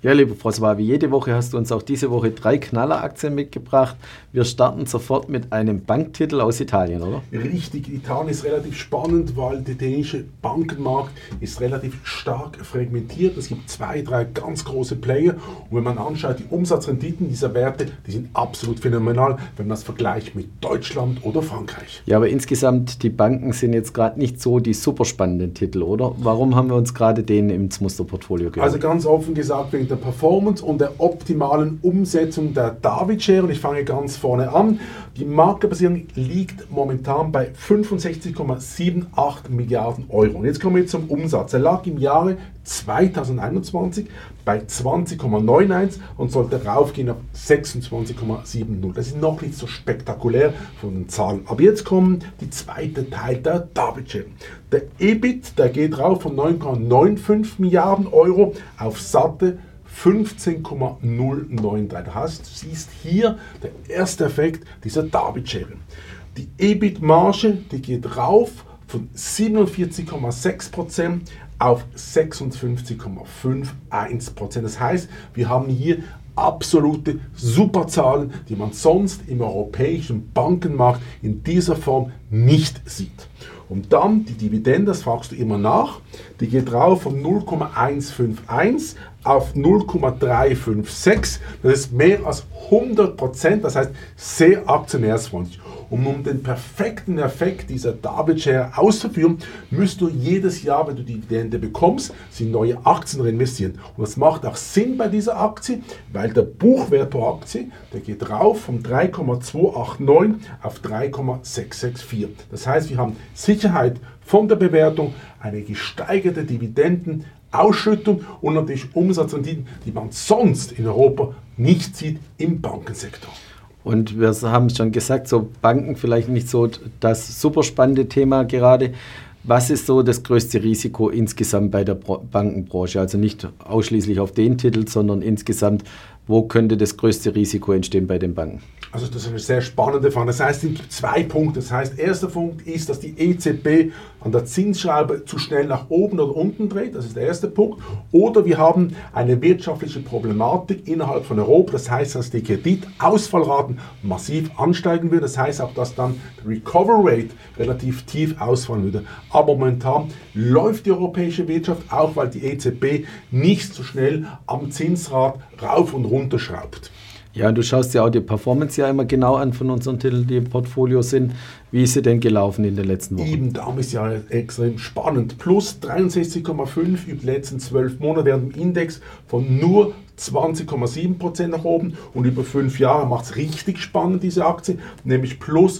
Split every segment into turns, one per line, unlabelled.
Ja, lieber François, wie jede Woche hast du uns auch diese Woche 3 Knalleraktien mitgebracht. Wir starten sofort mit einem Banktitel aus Italien, oder?
Richtig, Italien ist relativ spannend, weil der italienische Bankenmarkt ist relativ stark fragmentiert. Es gibt 2, 3 ganz große Player und wenn man anschaut, die Umsatzrenditen dieser Werte, die sind absolut phänomenal, wenn man das vergleicht mit Deutschland oder Frankreich.
Ja, aber insgesamt, die Banken sind jetzt gerade nicht so die super spannenden Titel, oder? Warum haben wir uns gerade den ins Musterportfolio geholt?
Also ganz offen gesagt, wegen der Performance und der optimalen Umsetzung der David-Share. Und ich fange ganz vorne an. Die Marktkapitalisierung liegt momentan bei 65,78 Milliarden Euro. Und jetzt kommen wir zum Umsatz. Er lag im Jahre 2021 bei 20,91 und sollte raufgehen auf 26,70. Das ist noch nicht so spektakulär von den Zahlen. Aber jetzt kommt die zweite Teil der David-Share. Der EBIT, der geht rauf von 9,95 Milliarden Euro auf satte 15,093. Das heißt, du siehst hier der erste Effekt dieser David-Share. Die EBIT-Marge, die geht rauf von 47,6% auf 56,51%. Das heißt, wir haben hier absolute Superzahlen, die man sonst im europäischen Bankenmarkt in dieser Form nicht sieht. Und dann die Dividende, das fragst du immer nach, die geht rauf von 0,151 auf 0,356. Das ist mehr als 100%, das heißt sehr aktionärsfreundlich. Um den perfekten Effekt dieser David-Share auszuführen, müsst du jedes Jahr, wenn du die Dividende bekommst, sie in neue Aktien reinvestieren. Und das macht auch Sinn bei dieser Aktie, weil der Buchwert pro Aktie, der geht rauf von 3,289 auf 3,664. Das heißt, wir haben Sicherheit von der Bewertung, eine gesteigerte Dividendenausschüttung und natürlich Umsatzrenditen, die man sonst in Europa nicht sieht im Bankensektor.
Und wir haben schon gesagt, so Banken vielleicht nicht so das super spannende Thema gerade. Was ist so das größte Risiko insgesamt bei der Bankenbranche? Also nicht ausschließlich auf den Titel, sondern insgesamt, wo könnte das größte Risiko entstehen bei den Banken?
Also das ist eine sehr spannende Frage. Das heißt, es gibt 2 Punkte. Das heißt, erster Punkt ist, dass die EZB an der Zinsschraube zu schnell nach oben oder unten dreht. Das ist der erste Punkt. Oder wir haben eine wirtschaftliche Problematik innerhalb von Europa. Das heißt, dass die Kreditausfallraten massiv ansteigen würden. Das heißt auch, dass dann die Recovery Rate relativ tief ausfallen würde. Aber momentan läuft die europäische Wirtschaft, auch weil die EZB nicht so schnell am Zinsrad rauf und runter schraubt.
Ja, und du schaust ja auch die Performance ja immer genau an von unseren Titeln, die im Portfolio sind. Wie ist sie denn gelaufen in den letzten Wochen?
Eben, darum ist ja extrem spannend. Plus 63,5 über die letzten 12 Monate während dem Index von nur 20,7% nach oben. Und über 5 Jahre macht es richtig spannend, diese Aktie, nämlich plus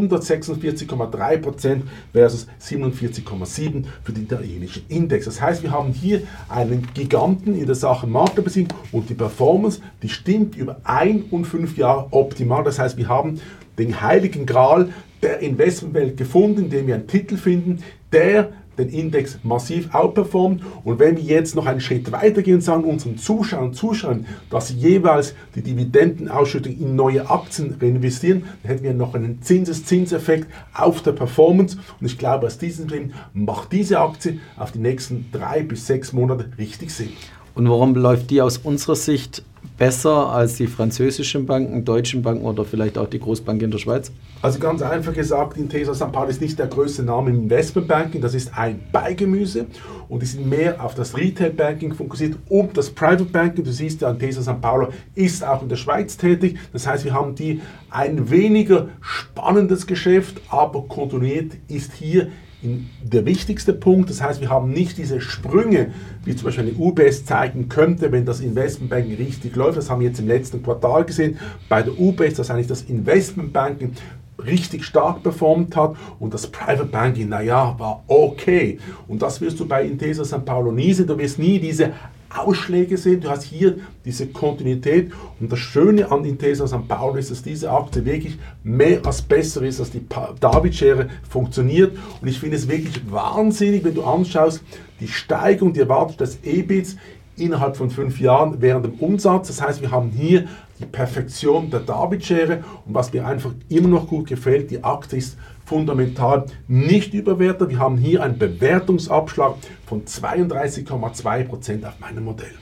146,3% versus 47,7% für den italienischen Index. Das heißt, wir haben hier einen Giganten in der Sache Marktkapitalisierung und die Performance, die stimmt über 1 und 5 Jahre optimal. Das heißt, wir haben den heiligen Gral der Investmentwelt gefunden, indem wir einen Titel finden, der den Index massiv outperformt. Und wenn wir jetzt noch einen Schritt weitergehen und sagen unseren Zuschauern und Zuschauern, dass sie jeweils die Dividendenausschüttung in neue Aktien reinvestieren, dann hätten wir noch einen Zinseszinseffekt auf der Performance. Und ich glaube, aus diesem Grund macht diese Aktie auf die nächsten 3 bis 6 Monate richtig Sinn.
Und warum läuft die aus unserer Sicht besser als die französischen Banken, deutschen Banken oder vielleicht auch die Großbank in der Schweiz?
Also ganz einfach gesagt, Intesa Sanpaolo ist nicht der größte Name im Investmentbanking, das ist ein Beigemüse und die sind mehr auf das Retail Banking fokussiert und das Private Banking. Du siehst ja, Intesa Sanpaolo ist auch in der Schweiz tätig, das heißt, wir haben die ein weniger spannendes Geschäft, aber kontinuiert ist hier der wichtigste Punkt. Das heißt, wir haben nicht diese Sprünge, wie zum Beispiel eine UBS zeigen könnte, wenn das Investmentbanking richtig läuft. Das haben wir jetzt im letzten Quartal gesehen bei der UBS, dass eigentlich das Investmentbanking richtig stark performt hat und das Private Banking, naja, war okay. Und das wirst du bei Intesa Sanpaolo nie sehen. Du wirst nie diese Ausschläge sehen. Du hast hier diese Kontinuität und das Schöne an Intesa Sanpaolo ist, dass diese Aktie wirklich mehr als besser ist, dass die David-Share funktioniert und ich finde es wirklich wahnsinnig, wenn du anschaust, die Steigung, die Erwartung des EBITs innerhalb von 5 Jahren während dem Umsatz. Das heißt, wir haben hier die Perfektion der David-Share und was mir einfach immer noch gut gefällt, die Aktie ist fundamental nicht überwertet. Wir haben hier einen Bewertungsabschlag von 32,2% auf meinem Modell.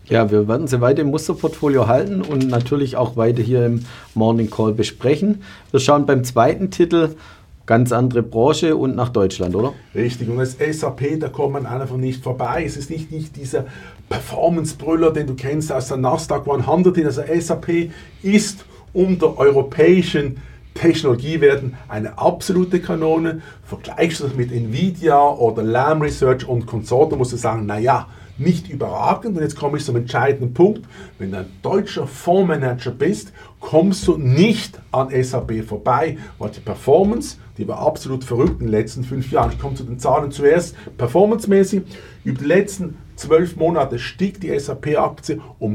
Ja, wir werden sie weiter im Musterportfolio halten und natürlich auch weiter hier im Morning Call besprechen. Wir schauen beim zweiten Titel, ganz andere Branche und nach Deutschland, oder?
Richtig, und als SAP, da kommt man einfach nicht vorbei. Es ist nicht dieser Performance-Brüller, den du kennst aus der Nasdaq 100. Also SAP ist unter europäischen Technologiewerten eine absolute Kanone. Vergleichst du das mit Nvidia oder Lam Research und Consortium, musst du sagen, naja, nicht überragend. Und jetzt komme ich zum entscheidenden Punkt. Wenn du ein deutscher Fondsmanager bist, kommst du nicht an SAP vorbei, weil die Performance, die war absolut verrückt in den letzten 5 Jahren. Ich komme zu den Zahlen zuerst. Performancemäßig, über die letzten 12 Monate stieg die SAP-Aktie um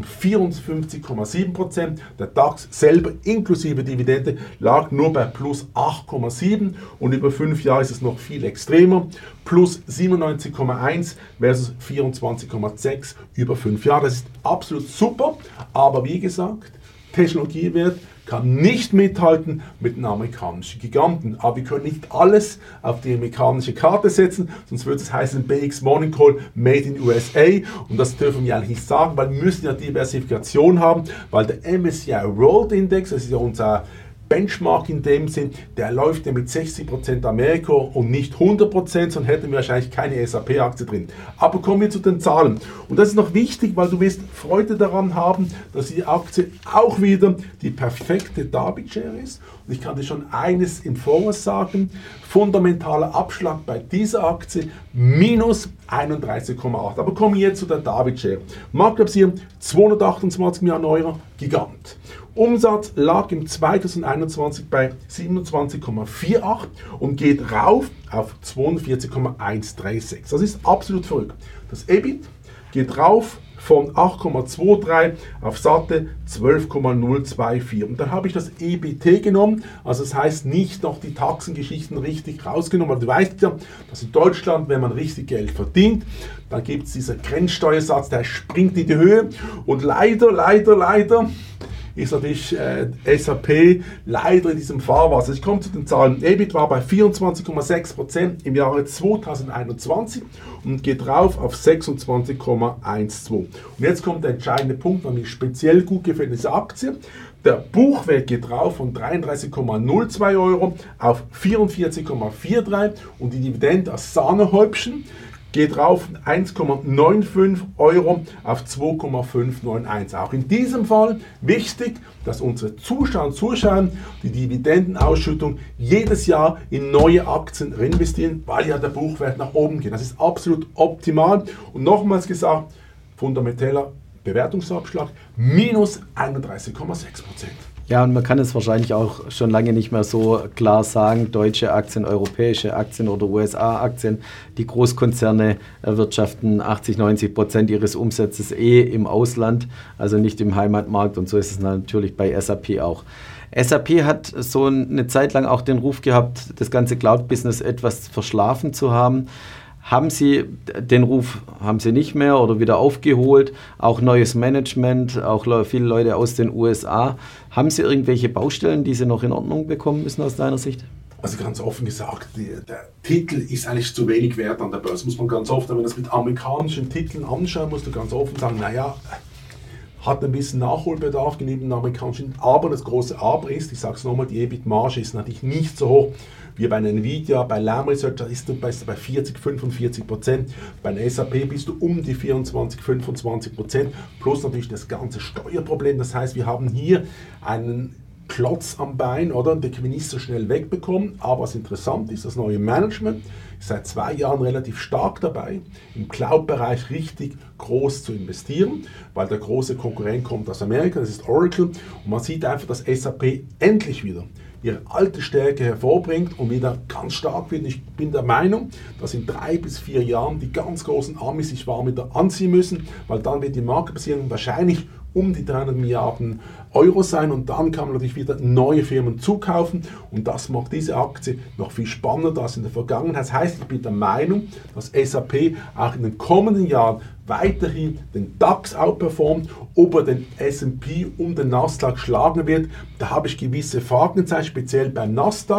54,7%. Der DAX selber inklusive Dividende lag nur bei plus 8,7 und über 5 Jahre ist es noch viel extremer. Plus 97,1 versus 24,6 über 5 Jahre. Das ist absolut super, aber wie gesagt, Technologiewert kann nicht mithalten mit den amerikanischen Giganten. Aber wir können nicht alles auf die amerikanische Karte setzen, sonst würde es heißen BX Morning Call Made in USA. Und das dürfen wir eigentlich nicht sagen, weil wir müssen ja Diversifikation haben, weil der MSCI World Index, das ist ja unser Benchmark in dem Sinn, der läuft ja mit 60% Amerika und nicht 100%, sonst hätten wir wahrscheinlich keine SAP-Aktie drin. Aber kommen wir zu den Zahlen. Und das ist noch wichtig, weil du wirst Freude daran haben, dass die Aktie auch wieder die perfekte Darby-Share ist. Und ich kann dir schon eines im Voraus sagen, fundamentaler Abschlag bei dieser Aktie minus 31,8. Aber kommen wir jetzt zu der Darby-Share. Marktkapitalisierung 228 Milliarden Euro, Gigant. Umsatz lag im 2021 bei 27,48 und geht rauf auf 42,136. Das ist absolut verrückt. Das EBIT geht rauf von 8,23 auf satte 12,024. Und dann habe ich das EBT genommen, also das heißt nicht noch die Taxengeschichten richtig rausgenommen, weil du weißt ja, dass in Deutschland, wenn man richtig Geld verdient, dann gibt es dieser Grenzsteuersatz, der springt in die Höhe und leider ist natürlich SAP leider in diesem Fahrwasser. Ich komme zu den Zahlen. EBIT war bei 24,6% im Jahre 2021 und geht rauf auf 26,12. Und jetzt kommt der entscheidende Punkt, was mir speziell gut gefällt, diese Aktie. Der Buchwert geht rauf von 33,02 Euro auf 44,43 und die Dividende als Sahnehäubchen geht rauf von 1,95 Euro auf 2,591. Auch in diesem Fall wichtig, dass unsere Zuschauer und Zuschauer die Dividendenausschüttung jedes Jahr in neue Aktien reinvestieren, weil ja der Buchwert nach oben geht. Das ist absolut optimal. Und nochmals gesagt, fundamenteller Bewertungsabschlag minus 31,6%.
Ja, und man kann es wahrscheinlich auch schon lange nicht mehr so klar sagen, deutsche Aktien, europäische Aktien oder USA-Aktien. Die Großkonzerne erwirtschaften 80-90% ihres Umsatzes im Ausland, also nicht im Heimatmarkt, und so ist es natürlich bei SAP auch. SAP hat so eine Zeit lang auch den Ruf gehabt, das ganze Cloud-Business etwas verschlafen zu haben. Haben Sie den Ruf, haben Sie nicht mehr oder wieder aufgeholt, auch neues Management, auch viele Leute aus den USA. Haben Sie irgendwelche Baustellen, die Sie noch in Ordnung bekommen müssen aus deiner Sicht?
Also ganz offen gesagt, der Titel ist eigentlich zu wenig wert an der Börse, muss man ganz oft, wenn man das mit amerikanischen Titeln anschaut, musst du ganz offen sagen, naja, hat ein bisschen Nachholbedarf gegenüber den amerikanischen, aber das große Aber ist, ich sage es nochmal, die EBIT-Marge ist natürlich nicht so hoch wie bei einer Nvidia, bei Lam Research, da ist du bei 40-45%, bei SAP bist du um die 24-25%, plus natürlich das ganze Steuerproblem, das heißt, wir haben hier einen Klotz am Bein, oder? Den können wir nicht so schnell wegbekommen, aber was interessant ist, das neue Management ist seit 2 Jahren relativ stark dabei, im Cloud-Bereich richtig groß zu investieren, weil der große Konkurrent kommt aus Amerika, das ist Oracle, und man sieht einfach, dass SAP endlich wieder ihre alte Stärke hervorbringt und wieder ganz stark wird. Ich bin der Meinung, dass in 3 bis 4 Jahren die ganz großen Amis sich warm wieder anziehen müssen, weil dann wird die Marktbeziehung wahrscheinlich um die 300 Milliarden Euro sein und dann kann man natürlich wieder neue Firmen zukaufen und das macht diese Aktie noch viel spannender als in der Vergangenheit. Das heißt, ich bin der Meinung, dass SAP auch in den kommenden Jahren weiterhin den DAX outperformt, ob er den S&P und den Nasdaq schlagen wird. Da habe ich gewisse Fragezeichen, speziell beim Nasdaq,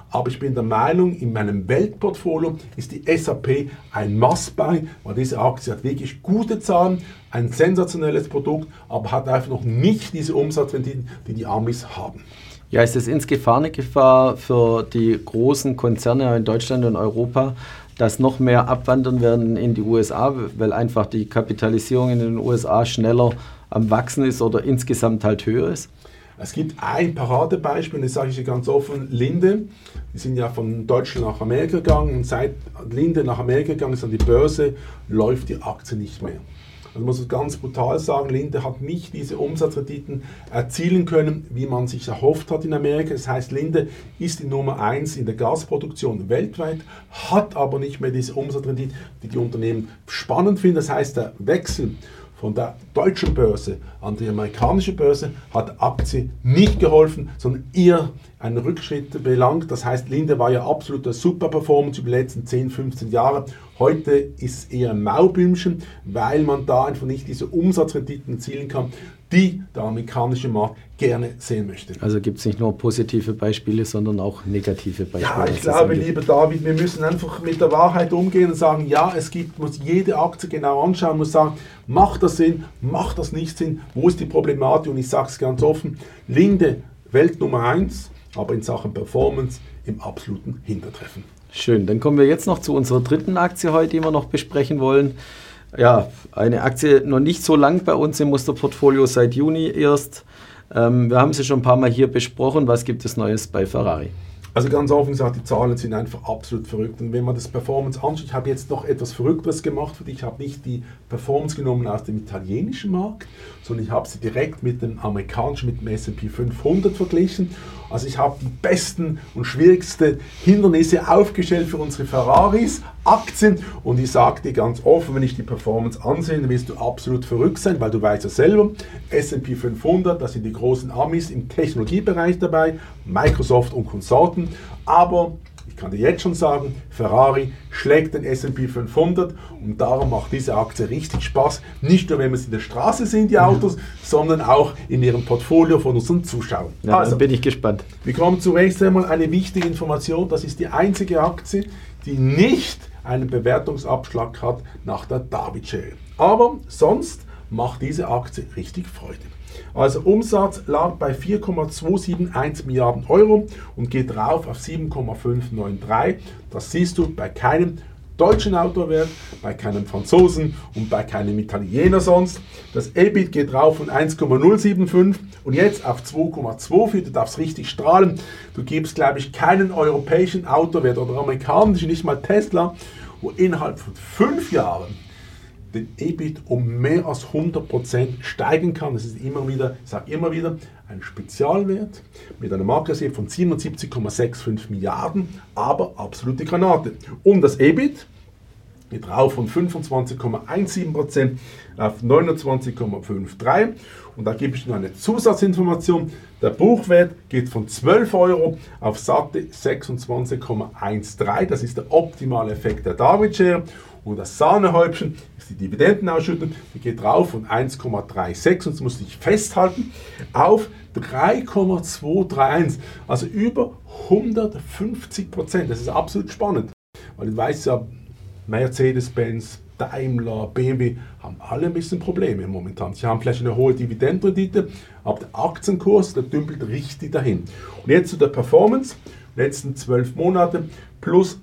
aber ich bin der Meinung, in meinem Weltportfolio ist die SAP ein Must-Buy, weil diese Aktie hat wirklich gute Zahlen, ein sensationelles Produkt, aber hat einfach noch nicht diese Umsatzrenditen, die die Amis haben.
Ja, ist es insgesamt eine Gefahr für die großen Konzerne in Deutschland und Europa, dass noch mehr abwandern werden in die USA, weil einfach die Kapitalisierung in den USA schneller am Wachsen ist oder insgesamt halt höher ist?
Es gibt ein Paradebeispiel, das sage ich dir ganz offen, Linde. Die sind ja von Deutschland nach Amerika gegangen und seit Linde nach Amerika gegangen ist an die Börse, läuft die Aktie nicht mehr. Also muss ich ganz brutal sagen, Linde hat nicht diese Umsatzrenditen erzielen können, wie man sich erhofft hat in Amerika. Das heißt, Linde ist die Nummer 1 in der Gasproduktion weltweit, hat aber nicht mehr diese Umsatzrendite, die die Unternehmen spannend finden. Das heißt, der Wechsel von der deutschen Börse an die amerikanische Börse hat der Aktie nicht geholfen, sondern eher einen Rückschritt belangt. Das heißt, Linde war ja absoluter Superperformance über die letzten 10, 15 Jahre. Heute ist es eher ein Maubümmchen, weil man da einfach nicht diese Umsatzrenditen erzielen kann, die der amerikanische Markt gerne sehen möchte.
Also gibt es nicht nur positive Beispiele, sondern auch negative Beispiele.
Ja, ich glaube, lieber David, wir müssen einfach mit der Wahrheit umgehen und sagen, ja, muss jede Aktie genau anschauen, muss sagen, macht das Sinn, macht das nicht Sinn, wo ist die Problematik? Und ich sage es ganz offen, Linde, Welt Nummer 1, aber in Sachen Performance im absoluten Hintertreffen.
Schön, dann kommen wir jetzt noch zu unserer dritten Aktie heute, die wir noch besprechen wollen. Ja, eine Aktie noch nicht so lang bei uns im Musterportfolio, seit Juni erst. Wir haben sie schon ein paar Mal hier besprochen. Was gibt es Neues bei Ferrari?
Also ganz offen gesagt, die Zahlen sind einfach absolut verrückt. Und wenn man das Performance anschaut, ich habe jetzt noch etwas Verrückteres gemacht für dich. Ich habe nicht die Performance genommen aus dem italienischen Markt, sondern ich habe sie direkt mit dem amerikanischen, mit dem S&P 500 verglichen. Also ich habe die besten und schwierigsten Hindernisse aufgestellt für unsere Ferraris, Aktien. Und ich sage dir ganz offen, wenn ich die Performance ansehe, dann wirst du absolut verrückt sein, weil du weißt ja selber, S&P 500, das sind die großen Amis im Technologiebereich dabei, Microsoft und Consultant. Aber ich kann dir jetzt schon sagen, Ferrari schlägt den S&P 500 und darum macht diese Aktie richtig Spaß. Nicht nur, wenn wir es in der Straße sehen, die Autos, sondern auch in ihrem Portfolio von unseren Zuschauern.
Ja, also bin ich gespannt.
Wir kommen zunächst einmal eine wichtige Information. Das ist die einzige Aktie, die nicht einen Bewertungsabschlag hat nach der David-Schere. Aber sonst macht diese Aktie richtig Freude. Also Umsatz lag bei 4,271 Milliarden Euro und geht rauf auf 7,593. Das siehst du bei keinem deutschen Autowert, bei keinem Franzosen und bei keinem Italiener sonst. Das EBIT geht rauf von 1,075 und jetzt auf 2,24. Du darfst richtig strahlen. Du gibst, glaube ich, keinen europäischen Autowert oder amerikanischen, nicht mal Tesla, wo innerhalb von 5 Jahren den EBIT um mehr als 100% steigen kann. Das ist immer wieder, ich sage immer wieder, ein Spezialwert mit einer Marktwert von 77,65 Milliarden, aber absolute Granate. Und das EBIT geht rauf von 25,17% auf 29,53. Und da gebe ich noch eine Zusatzinformation. Der Buchwert geht von 12 Euro auf satte 26,13. Das ist der optimale Effekt der David-Schere. Und das Sahnehäubchen ist die Dividendenausschüttung, die geht rauf von 1,36 und das muss ich festhalten, auf 3,231, also über 150%. Das ist absolut spannend, weil du weißt ja, Mercedes-Benz, Daimler, BMW haben alle ein bisschen Probleme momentan. Sie haben vielleicht eine hohe Dividendenrendite, aber der Aktienkurs, der dümpelt richtig dahin. Und jetzt zu der Performance, letzten 12 Monate, plus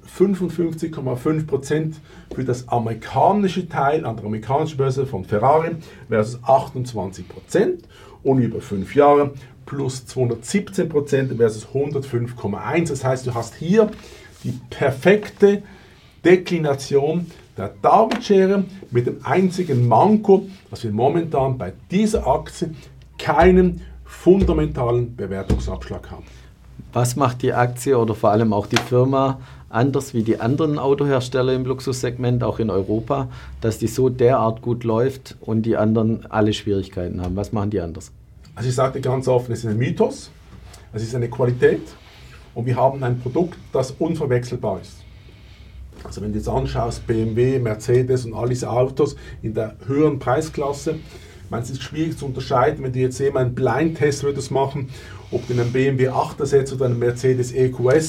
55,5% für das amerikanische Teil an der amerikanischen Börse von Ferrari versus 28% und über 5 Jahre plus 217% versus 105,1%. Das heißt, du hast hier die perfekte Deklination der David-Schere mit dem einzigen Manko, dass wir momentan bei dieser Aktie keinen fundamentalen Bewertungsabschlag haben.
Was macht die Aktie oder vor allem auch die Firma anders wie die anderen Autohersteller im Luxussegment, auch in Europa, dass die so derart gut läuft und die anderen alle Schwierigkeiten haben? Was machen die anders?
Also ich sage dir ganz offen, es ist ein Mythos, es ist eine Qualität und wir haben ein Produkt, das unverwechselbar ist. Also wenn du jetzt anschaust, BMW, Mercedes und all diese Autos in der höheren Preisklasse, ich meine, es ist schwierig zu unterscheiden, wenn du jetzt einen Blindtest würdest machen, ob du einen BMW 8er setzt oder einen Mercedes EQS.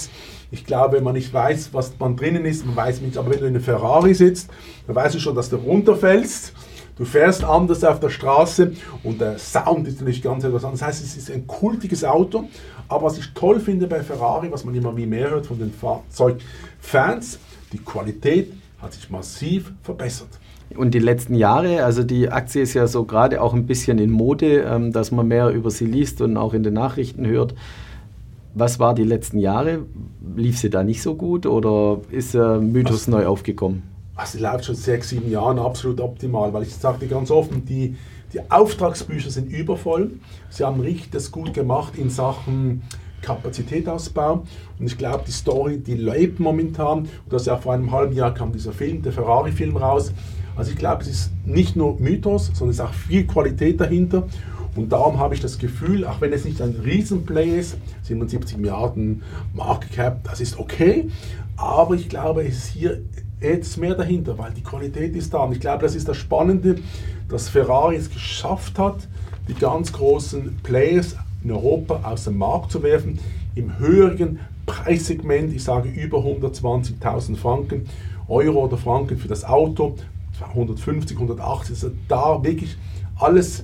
Ich glaube, wenn man nicht weiß, was man drinnen ist, man weiß nicht, aber wenn du in einem Ferrari sitzt, dann weißt du schon, dass du runterfällst. Du fährst anders auf der Straße und der Sound ist natürlich ganz etwas anderes. Das heißt, es ist ein kultiges Auto. Aber was ich toll finde bei Ferrari, was man immer wie mehr hört von den Fahrzeugfans, die Qualität hat sich massiv verbessert.
Und die letzten Jahre, also die Aktie ist ja so gerade auch ein bisschen in Mode, dass man mehr über sie liest und auch in den Nachrichten hört. Was war die letzten Jahre? Lief sie da nicht so gut oder ist Mythos neu aufgekommen?
Also sie läuft schon 6, 7 Jahren absolut optimal, weil ich sage dir ganz offen, die Auftragsbücher sind übervoll. Sie haben richtig das gut gemacht in Sachen Kapazitätsausbau und ich glaube, die Story, die lebt momentan. Und das ja vor einem halben Jahr kam dieser Film, der Ferrari-Film raus. Also ich glaube, es ist nicht nur Mythos, sondern es ist auch viel Qualität dahinter. Und darum habe ich das Gefühl, auch wenn es nicht ein Riesenplay ist, 77 Milliarden Market Cap, das ist okay, aber ich glaube, es ist hier jetzt mehr dahinter, weil die Qualität ist da. Und ich glaube, das ist das Spannende, dass Ferrari es geschafft hat, die ganz großen Players in Europa aus dem Markt zu werfen, im höheren Preissegment, ich sage über 120.000 Franken, Euro oder Franken für das Auto, 150, 180, also da wirklich alles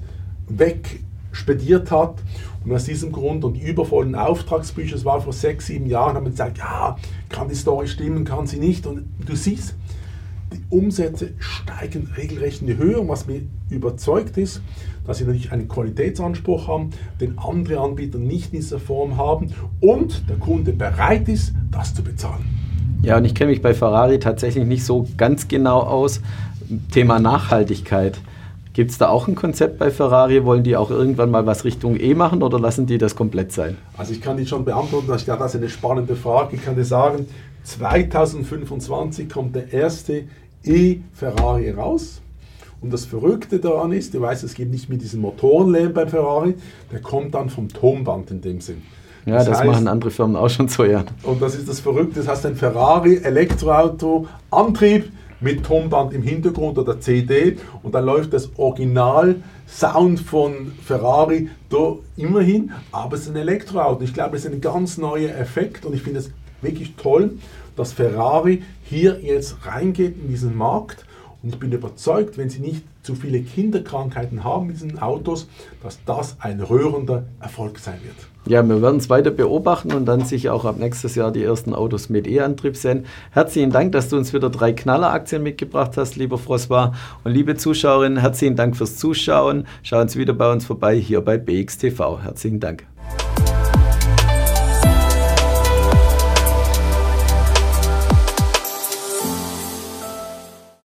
wegspediert hat. Und aus diesem Grund und die übervollen Auftragsbücher, das war vor 6, 7 Jahren, haben wir gesagt, ja, kann die Story stimmen, kann sie nicht. Und du siehst, die Umsätze steigen regelrecht in die Höhe. Und was mir überzeugt ist, dass sie natürlich einen Qualitätsanspruch haben, den andere Anbieter nicht in dieser Form haben und der Kunde bereit ist, das zu bezahlen.
Ja, und ich kenne mich bei Ferrari tatsächlich nicht so ganz genau aus. Thema Nachhaltigkeit. Gibt es da auch ein Konzept bei Ferrari? Wollen die auch irgendwann mal was Richtung E machen oder lassen die das komplett sein?
Also ich kann die schon beantworten, ich glaube, das ist eine spannende Frage. Ich kann dir sagen, 2025 kommt der erste E-Ferrari raus. Und das Verrückte daran ist, du weißt, es gibt nicht mehr diesen Motorenlärm beim Ferrari, der kommt dann vom Tonband in dem Sinn.
Ja, das heißt, machen andere Firmen auch schon so, ja.
Und das ist das Verrückte, das heißt ein Ferrari Elektroauto, Antrieb mit Tonband im Hintergrund oder CD und dann läuft das Original-Sound von Ferrari da immerhin, aber es ist ein Elektroauto. Ich glaube, das ist ein ganz neuer Effekt und ich finde es wirklich toll, dass Ferrari hier jetzt reingeht in diesen Markt und ich bin überzeugt, wenn sie nicht zu viele Kinderkrankheiten haben mit diesen Autos, dass das ein rührender Erfolg sein wird.
Ja, wir werden es weiter beobachten und dann sicher auch ab nächstes Jahr die ersten Autos mit E-Antrieb sehen. Herzlichen Dank, dass du uns wieder 3 Knalleraktien mitgebracht hast, lieber François. Und liebe Zuschauerinnen, herzlichen Dank fürs Zuschauen. Schauen Sie wieder bei uns vorbei hier bei BXTV. Herzlichen Dank.